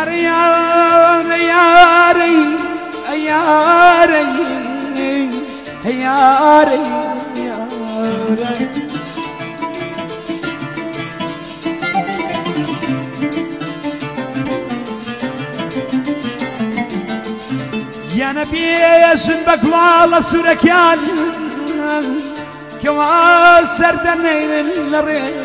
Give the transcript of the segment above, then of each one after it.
يا نبي يسنبك والله سوركيان كما سردني للريح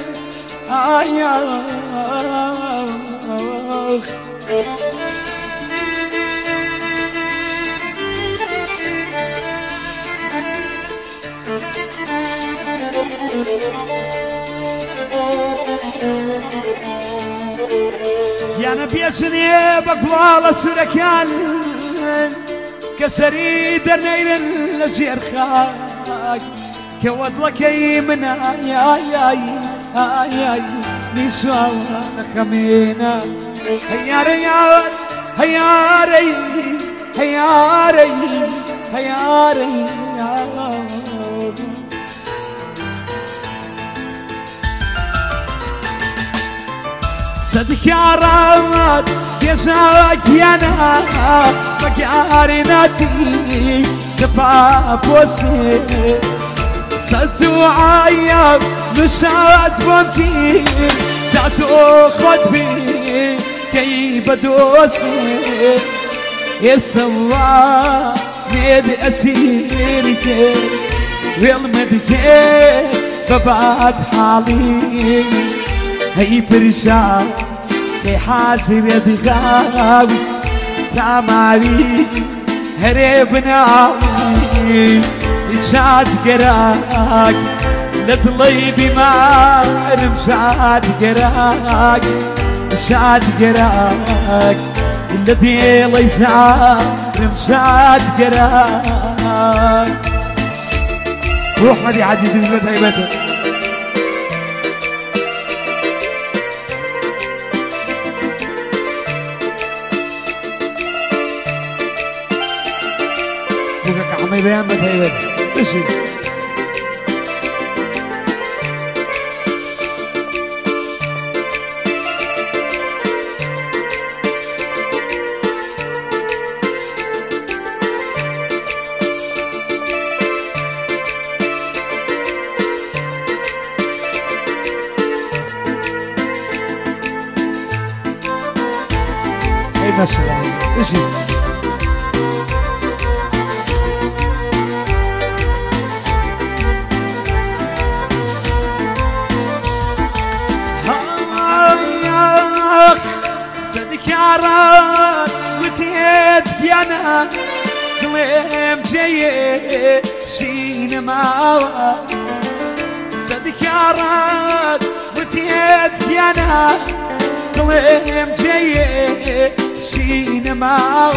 يا نبي سنبك والله سوركيان كسري درني للجير خاك كوضلك من آي نسوا خمينا هياري هياري هياري هياري صدق يا رب يساك يا نا فكارناتي تبابوسي صدق عيب مساعد ممكن تعتو خطبي كي بدوسي يسوا ميد أسيرك والمدك فبعد حالي هي برشا كي حاسر يدغاوس تعمالي هربنا عمي إنشاد قراك لطليبي ما رمشاد قراك إنشاد قراك الذي ليسا رمشاد قراك روح مدي عجيز بزمت هيبتك عمي بيان بتهيبت اشي اي ماشي اشي أنا قلم جاي شين معاه صدق يا راد وتيت أنا قلم جاي شين معاه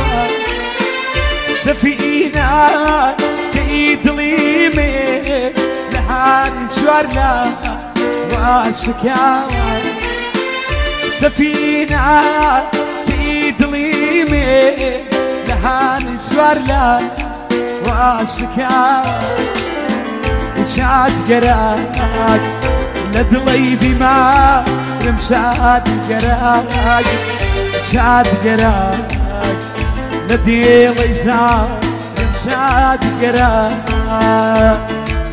سفينة في ظليمة لحان شوارنا واشكاوى سفينة في ظليمة لحان شوارنا واشكاوى شاد قراك لدليبي ما رمشاد قراك شاد قراك لديلي زار رمشاد قراك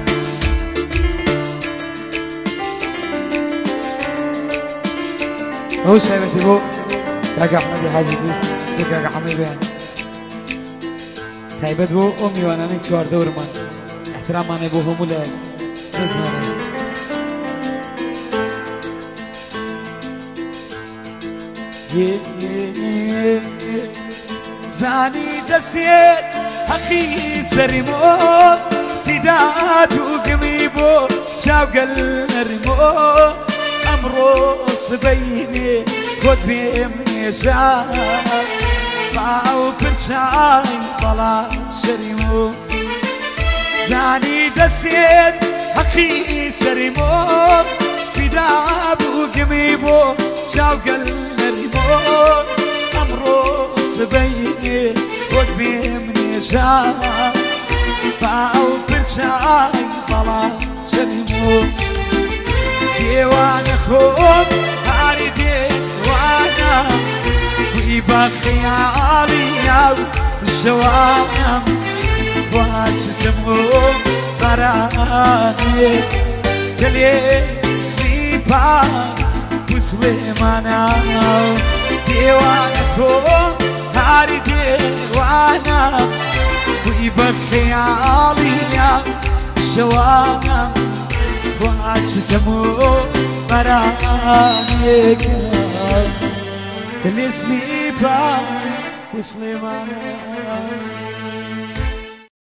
هو شايفتي بو كاكا حمدي حاجي بيس كاكا حمدي بيان تايبت بو أمي وانا نكشوار دورمان احتراماني بو همولا نزماني زاني دسيت حقي سرمو تداد وقميبو شاوق الرمو أمرو صبيني خد بيمني شاي باو بنشاي طلع سرمو زاني دسيت حقي سرمو تداد وقميبو شاوق الرمو أمرو صبيني خد بيمني شاي باو بنشاي طلع سرمو ديوان خود هاري ديوانا بخيالي وشوام واشتمو براني كلي سليبا وسليمانا ديوانكم هاري ديوانا وبخيالي شوام واشتمو براني كلي سليبا وسليمانا